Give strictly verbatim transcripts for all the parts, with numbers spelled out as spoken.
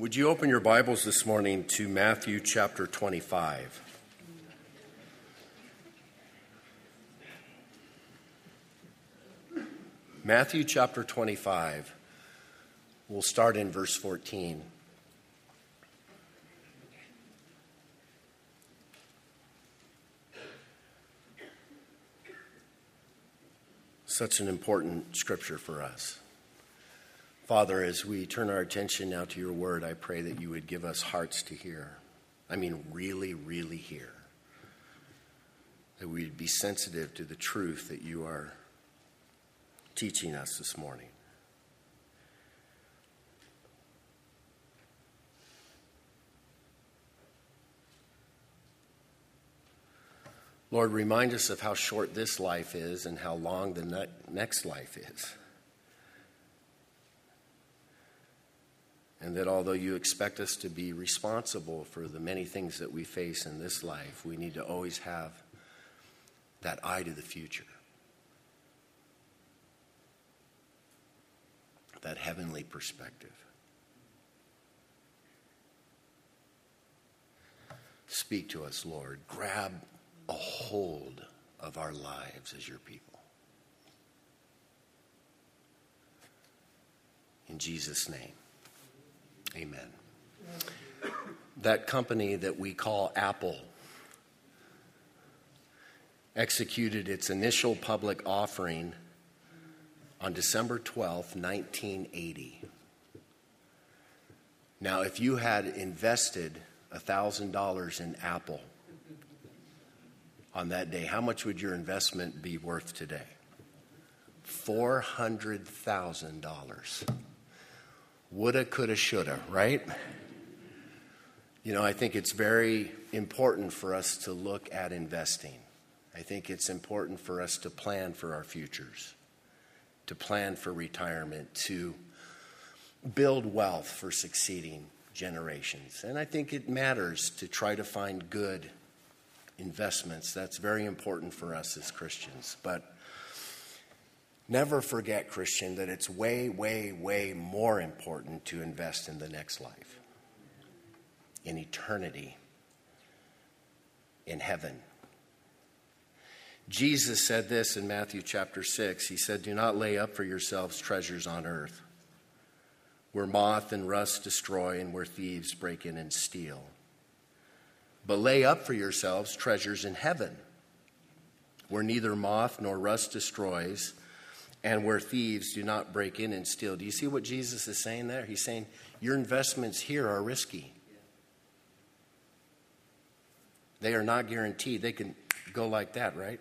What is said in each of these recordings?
Would you open your Bibles this morning to Matthew chapter twenty-five? Matthew chapter twenty-five. We'll start in verse fourteen. Such an important scripture for us. Father, as we turn our attention now to your word, I pray that you would give us hearts to hear. I mean, really, really hear. That we'd be sensitive to the truth that you are teaching us this morning. Lord, remind us of how short this life is and how long the ne- next life is. And that although you expect us to be responsible for the many things that we face in this life, we need to always have that eye to the future. That heavenly perspective. Speak to us, Lord. Grab a hold of our lives as your people. In Jesus' name. Amen. That company that we call Apple executed its initial public offering on December twelfth, nineteen eighty. Now, if you had invested one thousand dollars in Apple on that day, how much would your investment be worth today? four hundred thousand dollars. Woulda, coulda, shoulda, right? You know, I think it's very important for us to look at investing. I think it's important for us to plan for our futures, to plan for retirement, to build wealth for succeeding generations. And I think it matters to try to find good investments. That's very important for us as Christians. But never forget, Christian, that it's way, way, way more important to invest in the next life, in eternity, in heaven. Jesus said this in Matthew chapter six. He said, "Do not lay up for yourselves treasures on earth, where moth and rust destroy and where thieves break in and steal. But lay up for yourselves treasures in heaven, where neither moth nor rust destroys, and where thieves do not break in and steal." Do you see what Jesus is saying there? He's saying your investments here are risky. They are not guaranteed. They can go like that, right?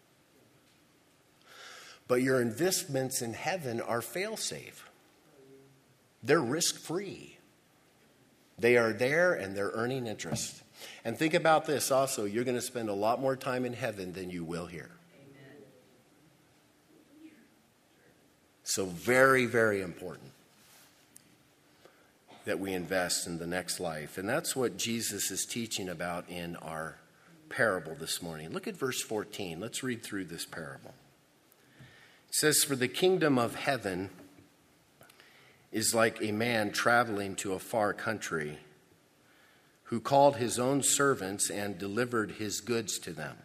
But your investments in heaven are fail-safe. They're risk-free. They are there and they're earning interest. And think about this also. You're going to spend a lot more time in heaven than you will here. So very, very important that we invest in the next life. And that's what Jesus is teaching about in our parable this morning. Look at verse fourteen. Let's read through this parable. It says, "For the kingdom of heaven is like a man traveling to a far country, who called his own servants and delivered his goods to them.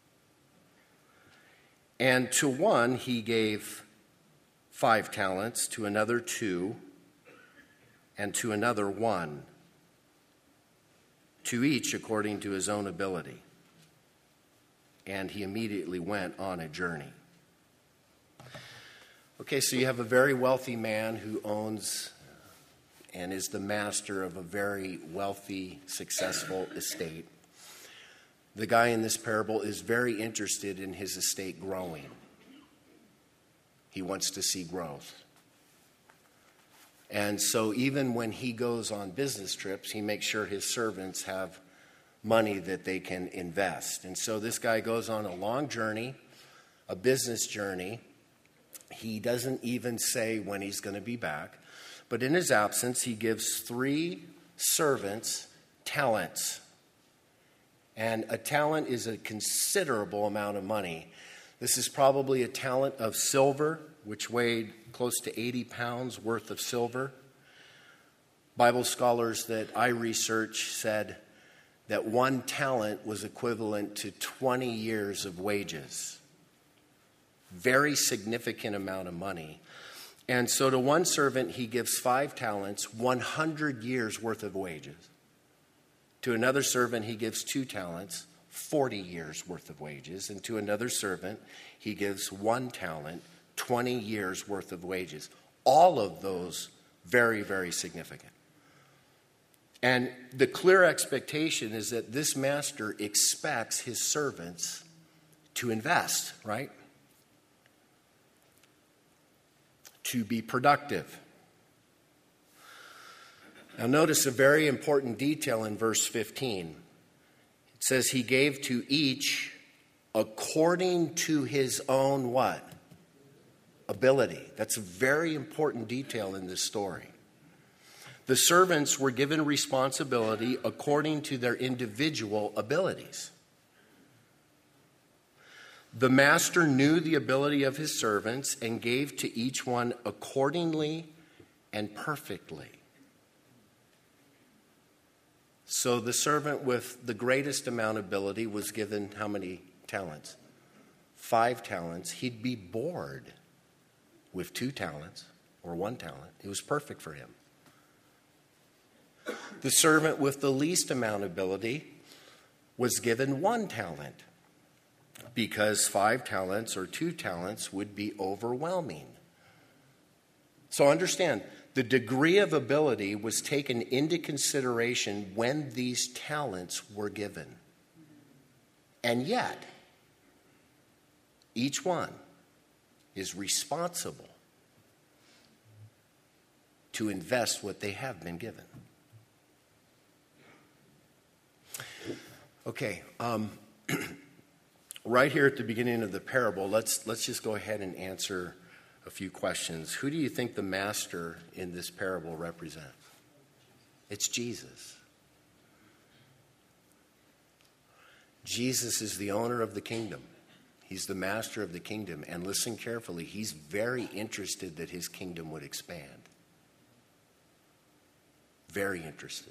And to one he gave five talents, to another two, and to another one, to each according to his own ability. And he immediately went on a journey." Okay, so you have a very wealthy man who owns and is the master of a very wealthy, successful estate. The guy in this parable is very interested in his estate growing. He wants to see growth. And so even when he goes on business trips, he makes sure his servants have money that they can invest. And so this guy goes on a long journey, a business journey. He doesn't even say when he's going to be back. But in his absence, he gives three servants talents. And a talent is a considerable amount of money. This is probably a talent of silver, which weighed close to eighty pounds worth of silver. Bible scholars that I researched said that one talent was equivalent to twenty years of wages. Very significant amount of money. And so to one servant, he gives five talents, one hundred years worth of wages. To another servant, he gives two talents, forty years worth of wages. And to another servant, he gives one talent, twenty years worth of wages. All of those very, very significant. And the clear expectation is that this master expects his servants to invest, right? To be productive. Now notice a very important detail in verse fifteen. It says he gave to each according to his own what? Ability. That's a very important detail in this story. The servants were given responsibility according to their individual abilities. The master knew the ability of his servants and gave to each one accordingly and perfectly. So the servant with the greatest amount of ability was given how many talents? Five talents. He'd be bored with two talents or one talent. It was perfect for him. The servant with the least amount of ability was given one talent, because five talents or two talents would be overwhelming. So understand, the degree of ability was taken into consideration when these talents were given. And yet, each one is responsible to invest what they have been given. Okay, um, right here at the beginning of the parable, let's let's just go ahead and answer a few questions. Who do you think the master in this parable represents? It's Jesus. Jesus is the owner of the kingdom. He's the master of the kingdom. And listen carefully, he's very interested that his kingdom would expand. Very interested.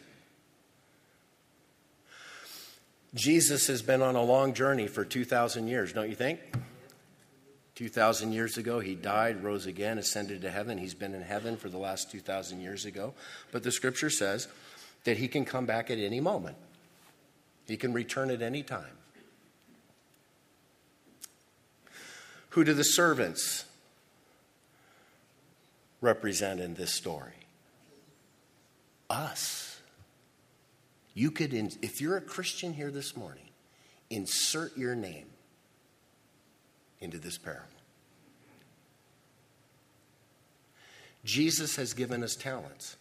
Jesus has been on a long journey for two thousand years, don't you think? two thousand years ago, he died, rose again, ascended to heaven. He's been in heaven for the last two thousand years ago. But the scripture says that he can come back at any moment. He can return at any time. Who do the servants represent in this story? Us. You could, if you're a Christian here this morning, insert your name into this parable. Jesus has given us talents.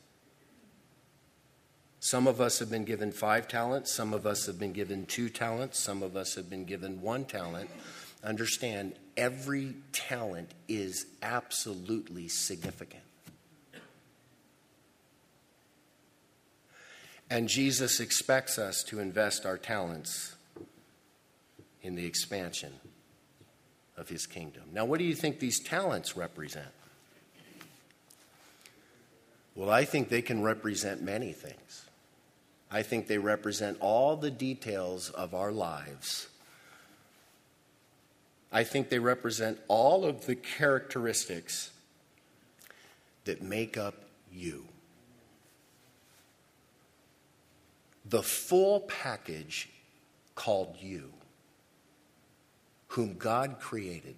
Some of us have been given five talents. Some of us have been given two talents. Some of us have been given one talent. Understand, every talent is absolutely significant. And Jesus expects us to invest our talents in the expansion of his kingdom. Now, what do you think these talents represent? Well, I think they can represent many things. I think they represent all the details of our lives. I think they represent all of the characteristics that make up you. The full package called you, whom God created.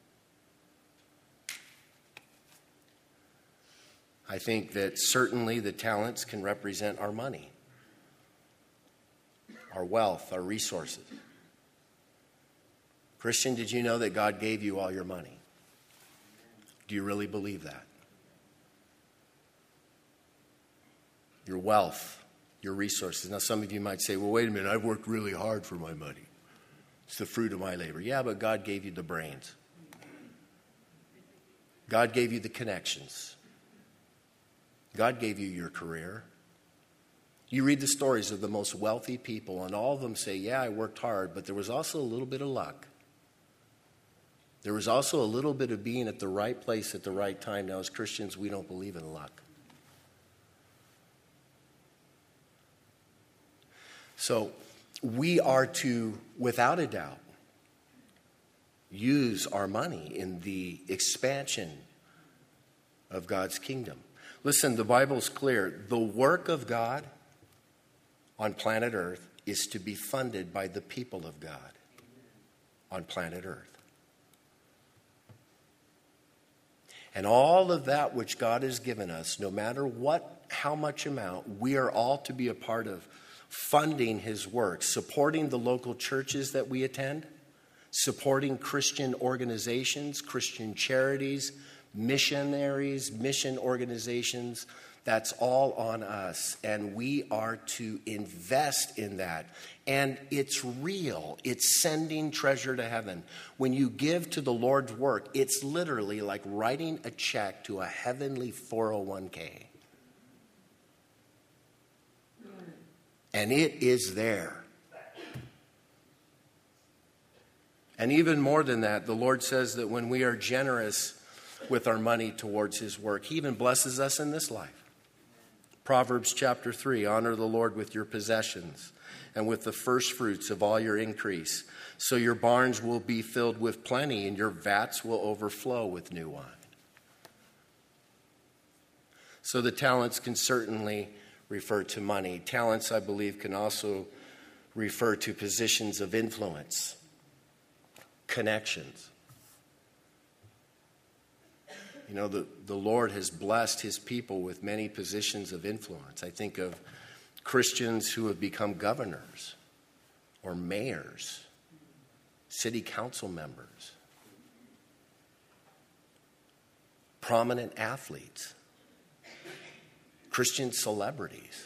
I think that certainly the talents can represent our money, our wealth, our resources. Christian, did you know that God gave you all your money? Do you really believe that? Your wealth, your resources. Now, some of you might say, well, wait a minute, I've worked really hard for my money. It's the fruit of my labor. Yeah, but God gave you the brains. God gave you the connections. God gave you your career. You read the stories of the most wealthy people, and all of them say, yeah, I worked hard, but there was also a little bit of luck. There was also a little bit of being at the right place at the right time. Now, as Christians, we don't believe in luck. So we are to, without a doubt, use our money in the expansion of God's kingdom. Listen, the Bible's clear. The work of God on planet Earth is to be funded by the people of God on planet Earth. And all of that which God has given us, no matter what, how much amount, we are all to be a part of funding his work, supporting the local churches that we attend, supporting Christian organizations, Christian charities, missionaries, mission organizations. That's all on us, and we are to invest in that. And it's real. It's sending treasure to heaven. When you give to the Lord's work, it's literally like writing a check to a heavenly four oh one k. And it is there. And even more than that, the Lord says that when we are generous with our money towards his work, he even blesses us in this life. Proverbs chapter three, honor the Lord with your possessions and with the first fruits of all your increase. So your barns will be filled with plenty and your vats will overflow with new wine. So the talents can certainly refer to money. Talents, I believe, can also refer to positions of influence, connections. You know, the, the Lord has blessed his people with many positions of influence. I think of Christians who have become governors or mayors, city council members, prominent athletes, Christian celebrities.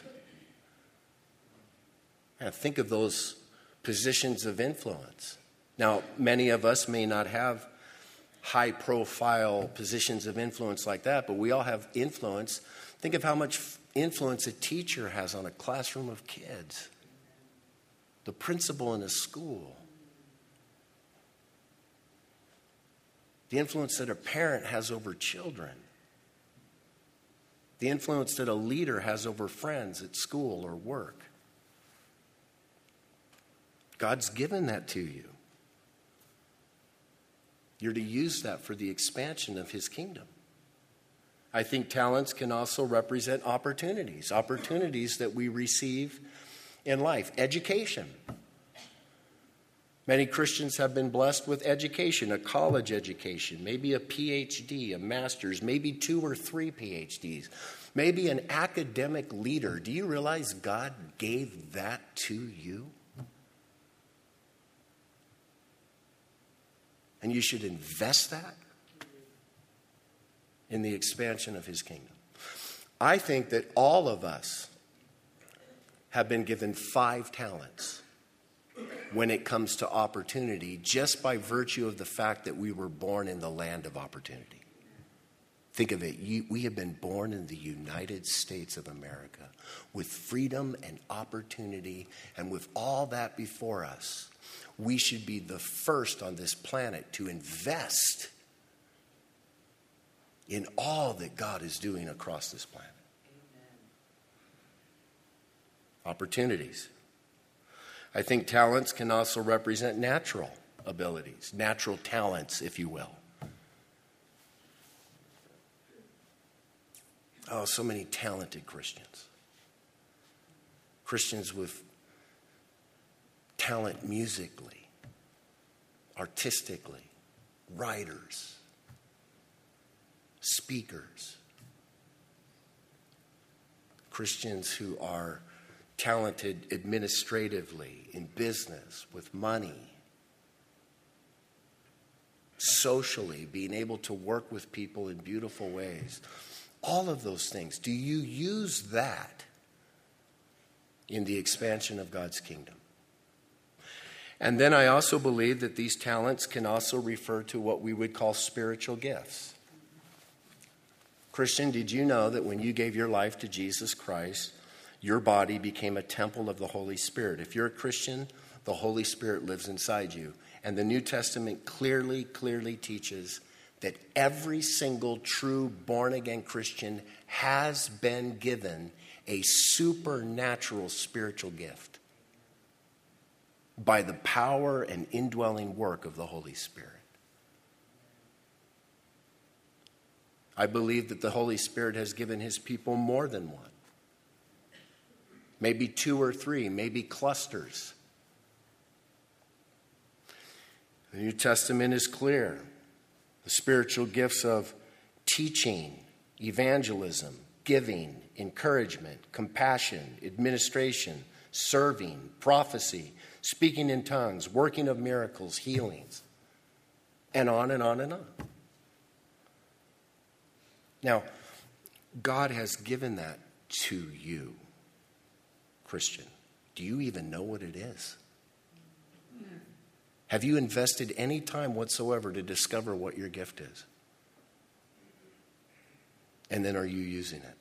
And think of those positions of influence. Now, many of us may not have high-profile positions of influence like that, but we all have influence. Think of how much influence a teacher has on a classroom of kids, the principal in a school, the influence that a parent has over children, the influence that a leader has over friends at school or work. God's given that to you. You're to use that for the expansion of his kingdom. I think talents can also represent opportunities, opportunities that we receive in life. Education. Many Christians have been blessed with education, a college education, maybe a P H D, a master's, maybe two or three P H Ds, maybe an academic leader. Do you realize God gave that to you? And you should invest that in the expansion of his kingdom. I think that all of us have been given five talents when it comes to opportunity, just by virtue of the fact that we were born in the land of opportunity. Think of it. You, we have been born in the United States of America with freedom and opportunity, and with all that before us. We should be the first on this planet to invest in all that God is doing across this planet. Amen. Opportunities. I think talents can also represent natural abilities, natural talents, if you will. Oh, so many talented Christians. Christians with talent musically, artistically, writers, speakers, Christians who are talented administratively, in business, with money, socially, being able to work with people in beautiful ways. All of those things. Do you use that in the expansion of God's kingdom? And then I also believe that these talents can also refer to what we would call spiritual gifts. Christian, did you know that when you gave your life to Jesus Christ, your body became a temple of the Holy Spirit? If you're a Christian, the Holy Spirit lives inside you. And the New Testament clearly, clearly teaches that every single true born-again Christian has been given a supernatural spiritual gift. by the power and indwelling work of the Holy Spirit. I believe that the Holy Spirit has given his people more than one. Maybe two or three, maybe clusters. The New Testament is clear. The spiritual gifts of teaching, evangelism, giving, encouragement, compassion, administration, serving, prophecy, speaking in tongues, working of miracles, healings, and on and on and on. Now, God has given that to you, Christian. Do you even know what it is? Have you invested any time whatsoever to discover what your gift is? And then are you using it?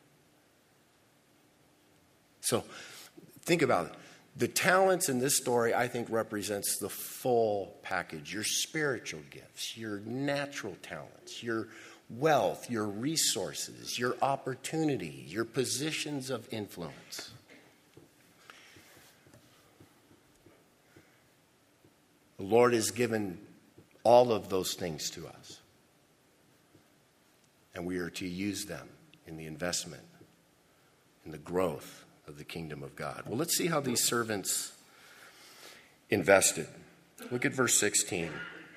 So think about it. The talents in this story, I think, represents the full package. Your spiritual gifts, your natural talents, your wealth, your resources, your opportunity, your positions of influence. The Lord has given all of those things to us. And we are to use them in the investment, in the growth of the kingdom of God. Well, let's see how these servants invested. Look at verse sixteen.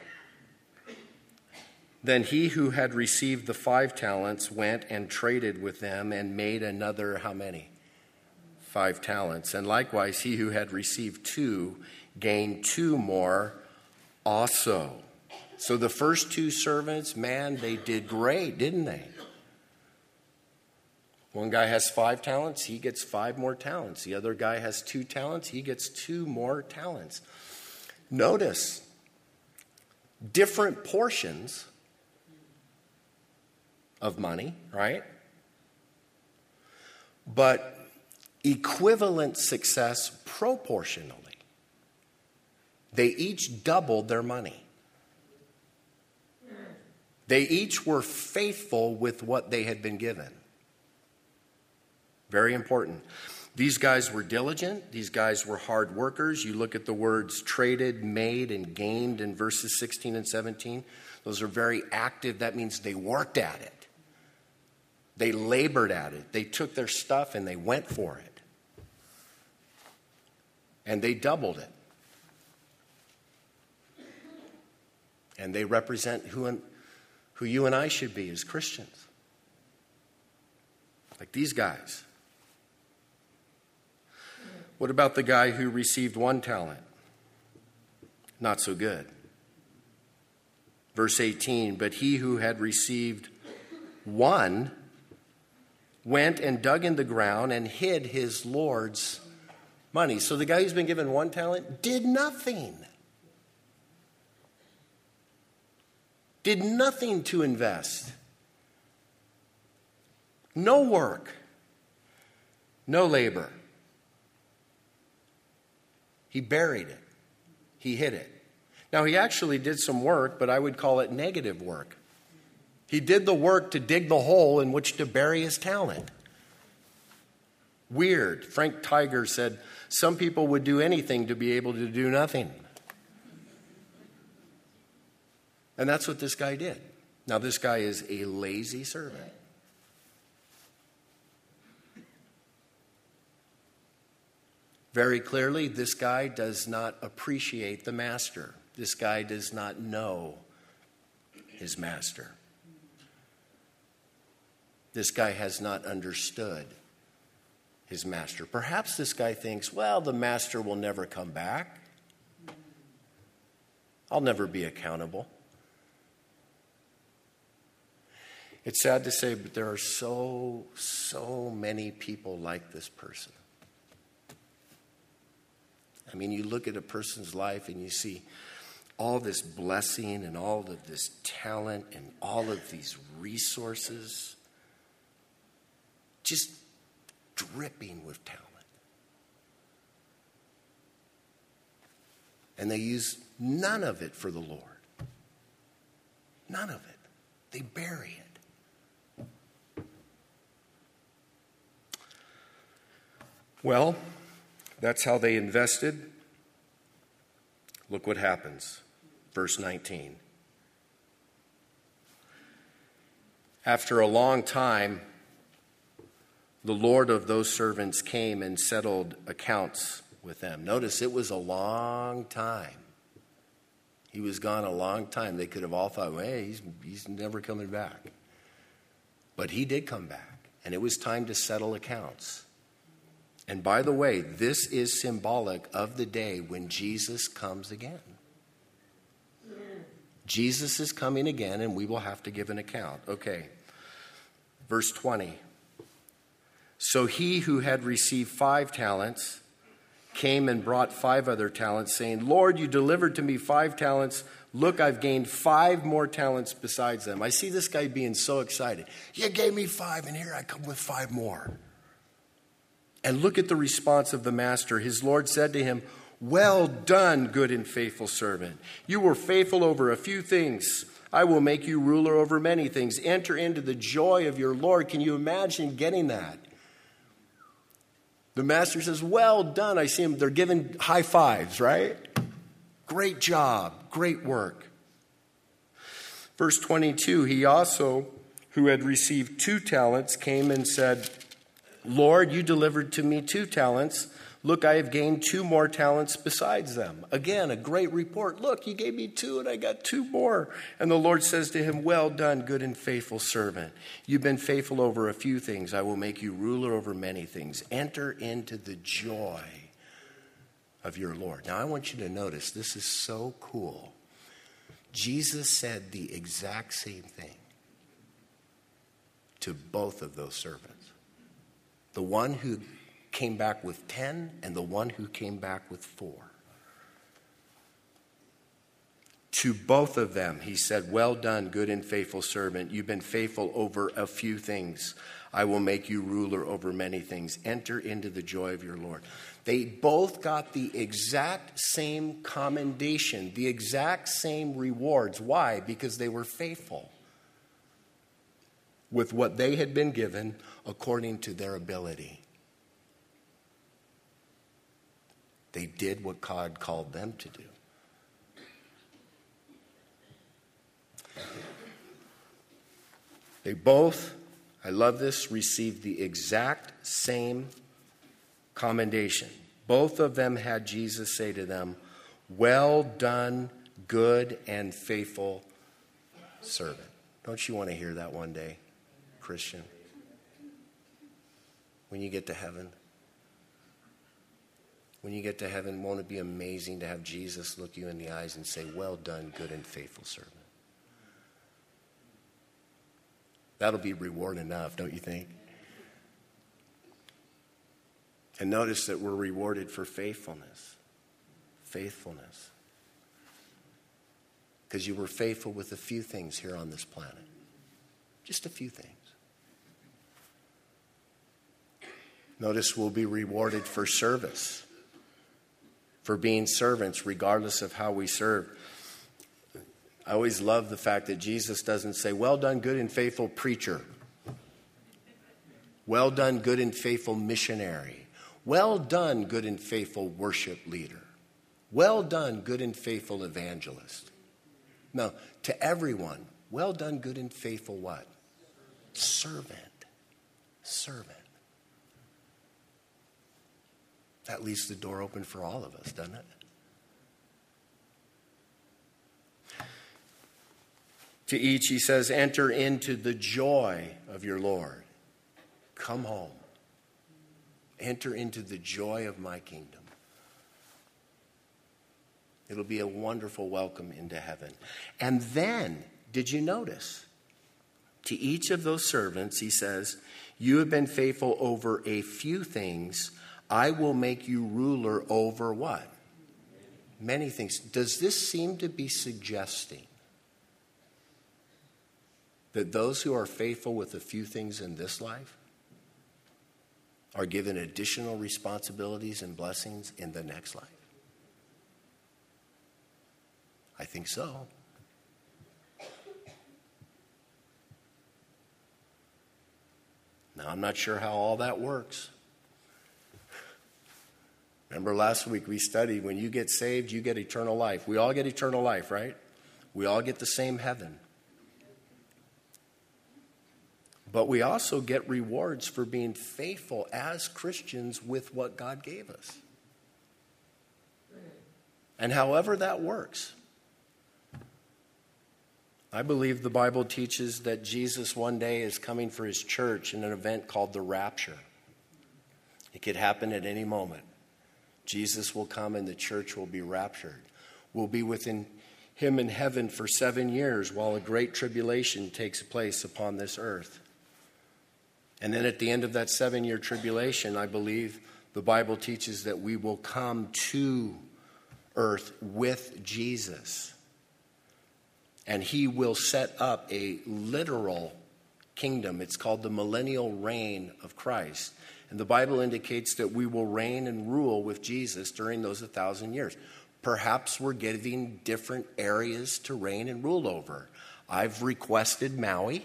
Then he who had received the five talents went and traded with them and made another, how many? Five talents. And likewise, he who had received two gained two more also. So the first two servants, man, they did great, didn't they? One guy has five talents, he gets five more talents. The other guy has two talents, he gets two more talents. Notice, different portions of money, right? But equivalent success proportionally. They each doubled their money. They each were faithful with what they had been given. Very important. These guys were diligent. These guys were hard workers. You look at the words traded, made, and gained in verses sixteen and seventeen. Those are very active. That means they worked at it. They labored at it. They took their stuff and they went for it. And they doubled it. And they represent who, and, who you and I should be as Christians. Like these guys. What about the guy who received one talent? Not so good. Verse eighteen, but he who had received one went and dug in the ground and hid his Lord's money. So the guy who's been given one talent did nothing. Did nothing to invest. No work. No labor. He buried it. He hid it. Now, he actually did some work, but I would call it negative work. He did the work to dig the hole in which to bury his talent. Weird. Frank Tiger said, some people would do anything to be able to do nothing. And that's what this guy did. Now, this guy is a lazy servant. Very clearly, this guy does not appreciate the master. This guy does not know his master. This guy has not understood his master. Perhaps this guy thinks, well, the master will never come back. I'll never be accountable. It's sad to say, but there are so, so many people like this person. I mean, you look at a person's life and you see all this blessing and all of this talent and all of these resources just dripping with talent. And they use none of it for the Lord. None of it. They bury it. Well, that's how they invested. Look what happens. Verse nineteen. After a long time, the Lord of those servants came and settled accounts with them. Notice it was a long time. He was gone a long time. They could have all thought, hey, he's, he's never coming back. But he did come back, and it was time to settle accounts. And by the way, this is symbolic of the day when Jesus comes again. Jesus is coming again, and we will have to give an account. Okay, verse twenty. So he who had received five talents came and brought five other talents, saying, Lord, you delivered to me five talents. Look, I've gained five more talents besides them. I see this guy being so excited. You gave me five, and here I come with five more. And look at the response of the master. His Lord said to him, well done, good and faithful servant. You were faithful over a few things. I will make you ruler over many things. Enter into the joy of your Lord. Can you imagine getting that? The master says, well done. I see them. They're giving high fives, right? Great job. Great work. Verse twenty-two, he also, who had received two talents, came and said, Lord, you delivered to me two talents. Look, I have gained two more talents besides them. Again, a great report. Look, you gave me two and I got two more. And the Lord says to him, well done, good and faithful servant. You've been faithful over a few things. I will make you ruler over many things. Enter into the joy of your Lord. Now, I want you to notice, this is so cool. Jesus said the exact same thing to both of those servants. The one who came back with ten and the one who came back with four. To both of them, he said, well done, good and faithful servant. You've been faithful over a few things. I will make you ruler over many things. Enter into the joy of your Lord. They both got the exact same commendation, the exact same rewards. Why? Because they were faithful with what they had been given according to their ability. They did what God called them to do. They both, I love this, received the exact same commendation. Both of them had Jesus say to them, well done, good and faithful servant. Don't you want to hear that one day, Christian? When you get to heaven? When you get to heaven, won't it be amazing to have Jesus look you in the eyes and say, well done, good and faithful servant? That'll be reward enough, don't you think? And notice that we're rewarded for faithfulness. Faithfulness. Because you were faithful with a few things here on this planet. Just a few things. Notice we'll be rewarded for service. For being servants, regardless of how we serve. I always love the fact that Jesus doesn't say, well done, good and faithful preacher. Well done, good and faithful missionary. Well done, good and faithful worship leader. Well done, good and faithful evangelist. No, to everyone, well done, good and faithful what? Servant. Servant. That leaves the door open for all of us, doesn't it? To each, he says, enter into the joy of your Lord. Come home. Enter into the joy of my kingdom. It'll be a wonderful welcome into heaven. And then, did you notice? To each of those servants, he says, you have been faithful over a few things. I will make you ruler over what? Many things. Does this seem to be suggesting that those who are faithful with a few things in this life are given additional responsibilities and blessings in the next life? I think so. Now, I'm not sure how all that works. Remember last week we studied, when you get saved, you get eternal life. We all get eternal life, right? We all get the same heaven. But we also get rewards for being faithful as Christians with what God gave us. And however that works. I believe the Bible teaches that Jesus one day is coming for his church in an event called the rapture. It could happen at any moment. Jesus will come and the church will be raptured. We'll be within him in heaven for seven years while a great tribulation takes place upon this earth. And then at the end of that seven-year tribulation, I believe the Bible teaches that we will come to earth with Jesus. And he will set up a literal kingdom. It's called the millennial reign of Christ. And the Bible indicates that we will reign and rule with Jesus during those a thousand years. Perhaps we're getting different areas to reign and rule over. I've requested Maui.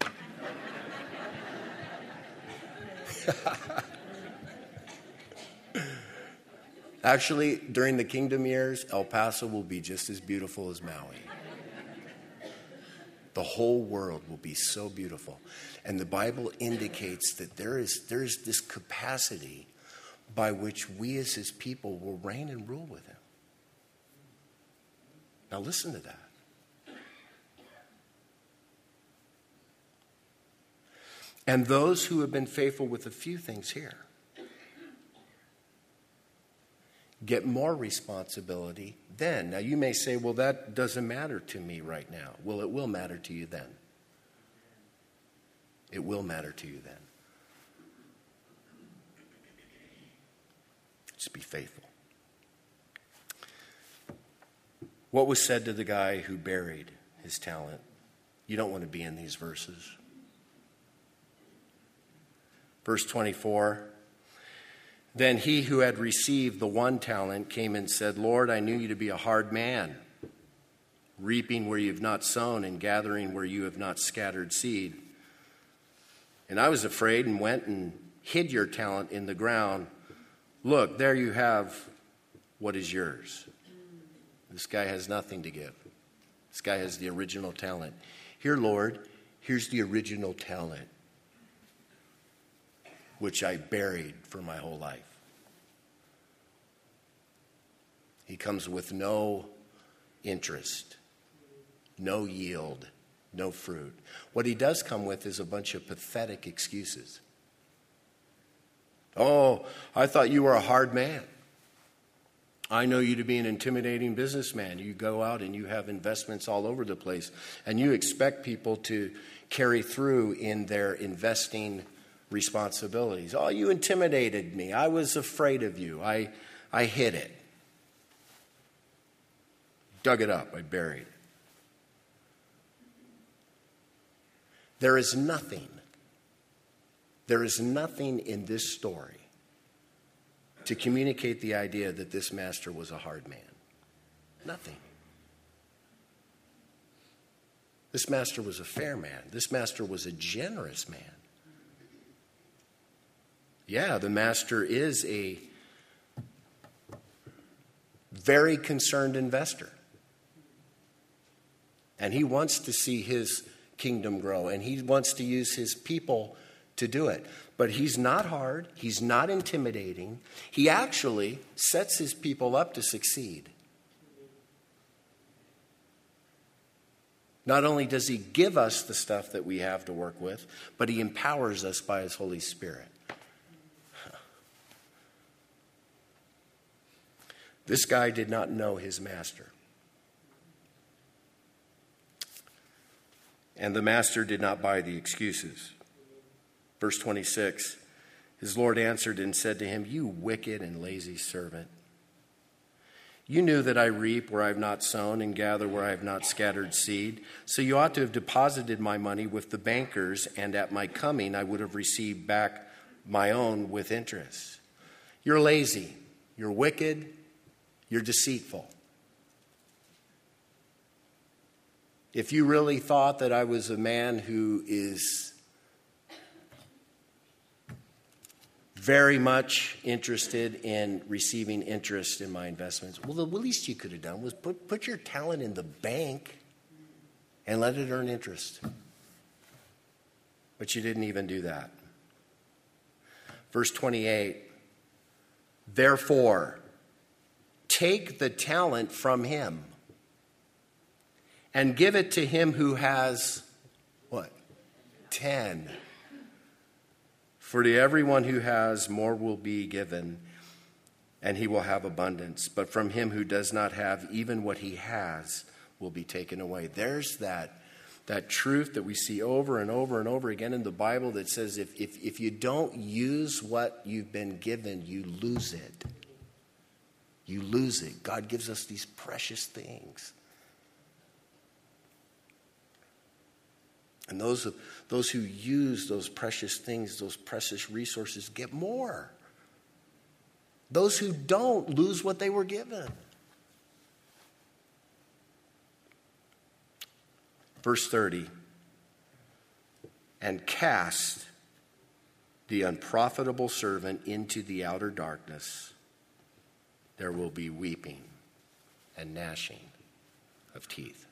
Actually, during the kingdom years, El Paso will be just as beautiful as Maui. The whole world will be so beautiful. And the Bible indicates that there is there is this capacity by which we as his people will reign and rule with him. Now listen to that. And those who have been faithful with a few things here get more responsibility then. Now you may say, well, that doesn't matter to me right now. Well, it will matter to you then. It will matter to you then. Just be faithful. What was said to the guy who buried his talent? You don't want to be in these verses. Verse twenty-four. Then he who had received the one talent came and said, Lord, I knew you to be a hard man, reaping where you have not sown and gathering where you have not scattered seed. And I was afraid and went and hid your talent in the ground. Look, there you have what is yours. This guy has nothing to give. This guy has the original talent. Here, Lord, here's the original talent, which I buried for my whole life. He comes with no interest, no yield, no fruit. What he does come with is a bunch of pathetic excuses. Oh, I thought you were a hard man. I know you to be an intimidating businessman. You go out and you have investments all over the place, and you expect people to carry through in their investing responsibilities. Oh, you intimidated me. I was afraid of you. I, I hid it. Dug it up. I buried it. There is nothing, there is nothing in this story to communicate the idea that this master was a hard man. Nothing. This master was a fair man. This master was a generous man. Yeah, the master is a very concerned investor. And he wants to see his kingdom grow, and he wants to use his people to do it. But he's not hard. He's not intimidating. He actually sets his people up to succeed. Not only does he give us the stuff that we have to work with, but he empowers us by his Holy Spirit. This guy did not know his master. And the master did not buy the excuses. Verse twenty-six, his Lord answered and said to him, you wicked and lazy servant. You knew that I reap where I have not sown and gather where I have not scattered seed. So you ought to have deposited my money with the bankers, and at my coming I would have received back my own with interest. You're lazy. You're wicked. You're deceitful. If you really thought that I was a man who is very much interested in receiving interest in my investments. Well, the least you could have done was put, put your talent in the bank and let it earn interest. But you didn't even do that. Verse twenty-eight, therefore, take the talent from him and give it to him who has, what? Ten. For to everyone who has, more will be given, and he will have abundance. But from him who does not have, even what he has will be taken away. There's that, that truth that we see over and over and over again in the Bible that says if, if, if you don't use what you've been given, you lose it. You lose it. God gives us these precious things. And those, those who use those precious things, those precious resources, get more. Those who don't lose what they were given. Verse thirty, and cast the unprofitable servant into the outer darkness. There will be weeping and gnashing of teeth.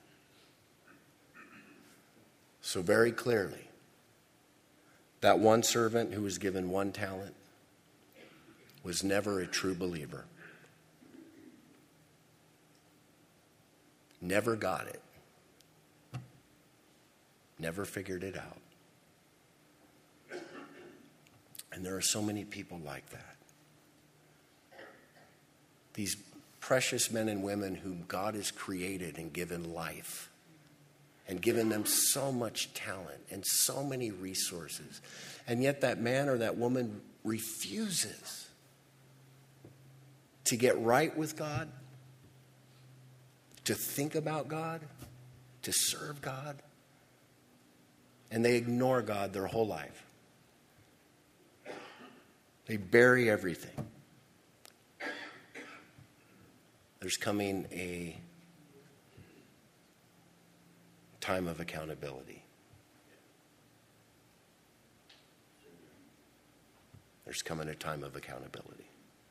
So very clearly, that one servant who was given one talent was never a true believer. Never got it. Never figured it out. And there are so many people like that. These precious men and women whom God has created and given life and given them so much talent and so many resources. And yet that man or that woman refuses to get right with God, to think about God, to serve God. And they ignore God their whole life. They bury everything. There's coming a time of accountability. There's coming a time of accountability.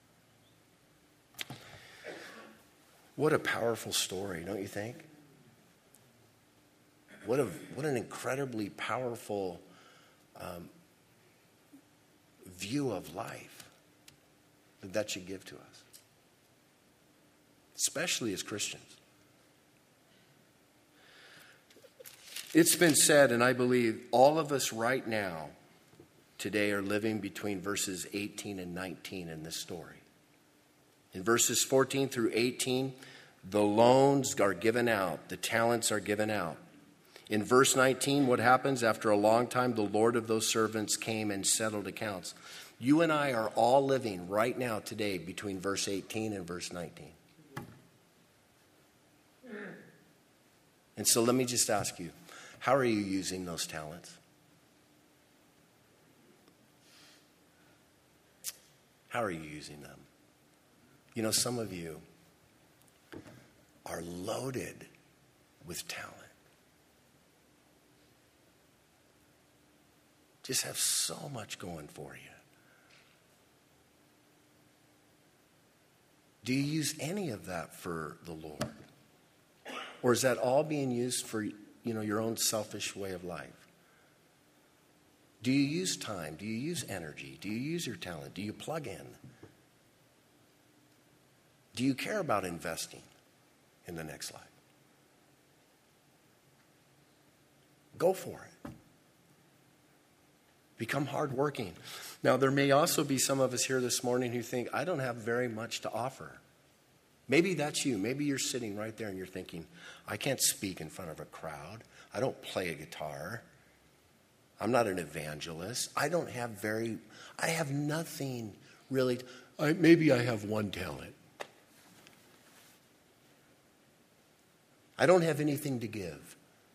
What a powerful story, don't you think? What a what an incredibly powerful um, view of life that that should give to us, especially as Christians. It's been said, and I believe all of us right now today are living between verses eighteen and nineteen in this story. In verses fourteen through eighteen, the loans are given out, the talents are given out. In verse nineteen, what happens? After a long time, the Lord of those servants came and settled accounts. You and I are all living right now today between verse eighteen and verse nineteen. And so let me just ask you, how are you using those talents? How are you using them? You know, some of you are loaded with talent. Just have so much going for you. Do you use any of that for the Lord? Or is that all being used for, you know, your own selfish way of life? Do you use time? Do you use energy? Do you use your talent? Do you plug in? Do you care about investing in the next life? Go for it. Become hardworking. Now, there may also be some of us here this morning who think, I don't have very much to offer. Maybe that's you. Maybe you're sitting right there and you're thinking, I can't speak in front of a crowd. I don't play a guitar. I'm not an evangelist. I don't have very, I have nothing really. I, maybe I have one talent. I don't have anything to give.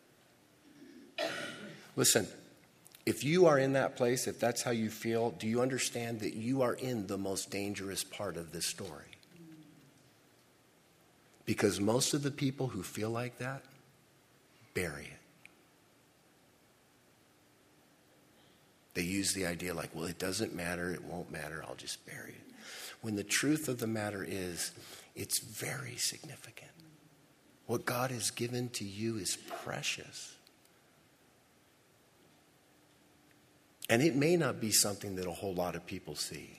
Listen, if you are in that place, if that's how you feel, do you understand that you are in the most dangerous part of this story? Because most of the people who feel like that bury it. They use the idea like, well, it doesn't matter, it won't matter, I'll just bury it. When the truth of the matter is, it's very significant. What God has given to you is precious. And it may not be something that a whole lot of people see.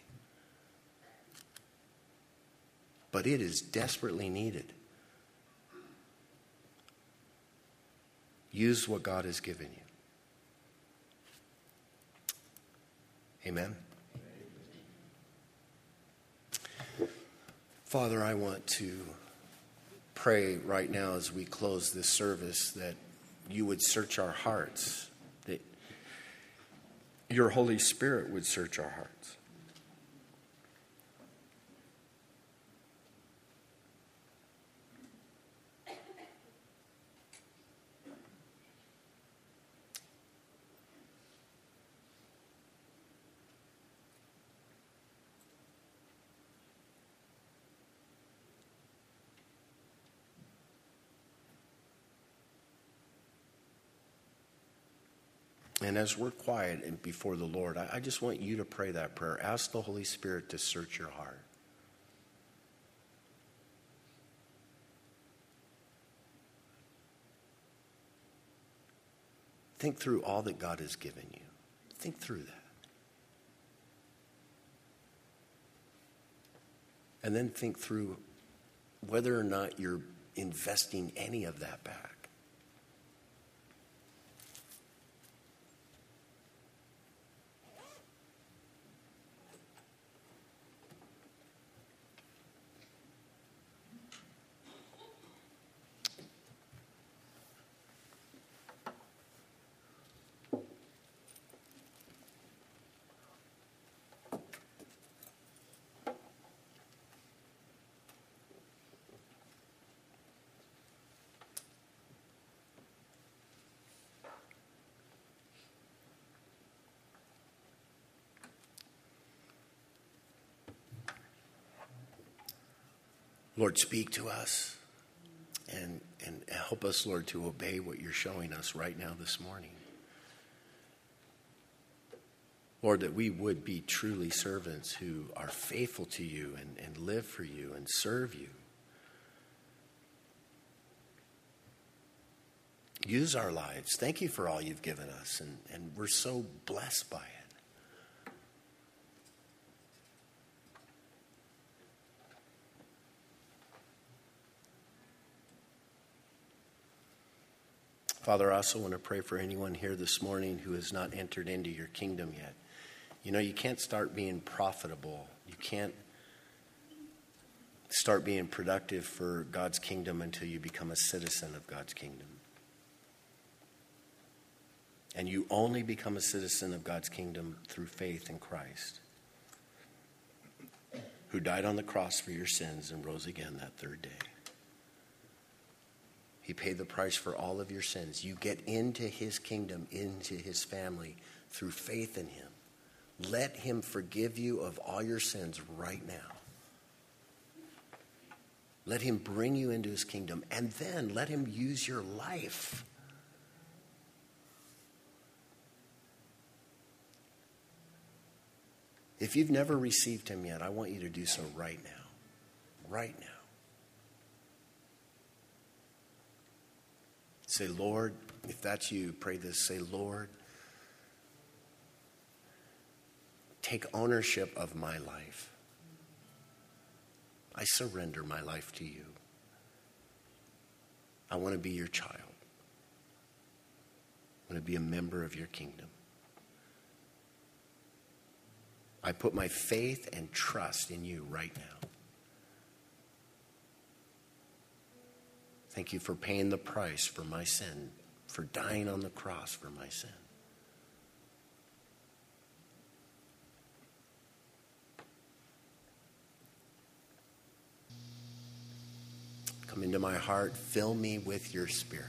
But it is desperately needed. Use what God has given you. Amen. Father, I want to pray right now as we close this service that you would search our hearts, that your Holy Spirit would search our hearts. And as we're quiet and before the Lord, I, I just want you to pray that prayer. Ask the Holy Spirit to search your heart. Think through all that God has given you. Think through that. And then think through whether or not you're investing any of that back. Lord, speak to us and, and help us, Lord, to obey what you're showing us right now this morning. Lord, that we would be truly servants who are faithful to you and, and live for you and serve you. Use our lives. Thank you for all you've given us, and, and we're so blessed by it. Father, I also want to pray for anyone here this morning who has not entered into your kingdom yet. You know, you can't start being profitable. You can't start being productive for God's kingdom until you become a citizen of God's kingdom. And you only become a citizen of God's kingdom through faith in Christ, who died on the cross for your sins and rose again that third day. He paid the price for all of your sins. You get into his kingdom, into his family through faith in him. Let him forgive you of all your sins right now. Let him bring you into his kingdom, and then let him use your life. If you've never received him yet, I want you to do so right now. Right now. Say, Lord, if that's you, pray this. Say, Lord, take ownership of my life. I surrender my life to you. I want to be your child. I want to be a member of your kingdom. I put my faith and trust in you right now. Thank you for paying the price for my sin, for dying on the cross for my sin. Come into my heart, fill me with your Spirit.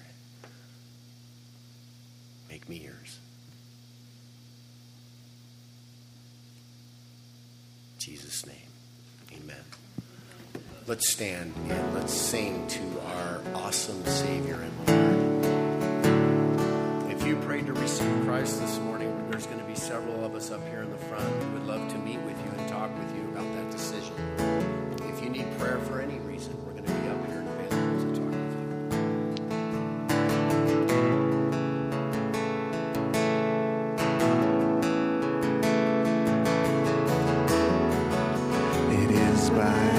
Make me yours. In Jesus' name, amen. Let's stand and let's sing to our awesome Savior and Lord. If you prayed to receive Christ this morning, there's going to be several of us up here in the front who would love to meet with you and talk with you about that decision. If you need prayer for any reason, we're going to be up here and available to talk with you. It is by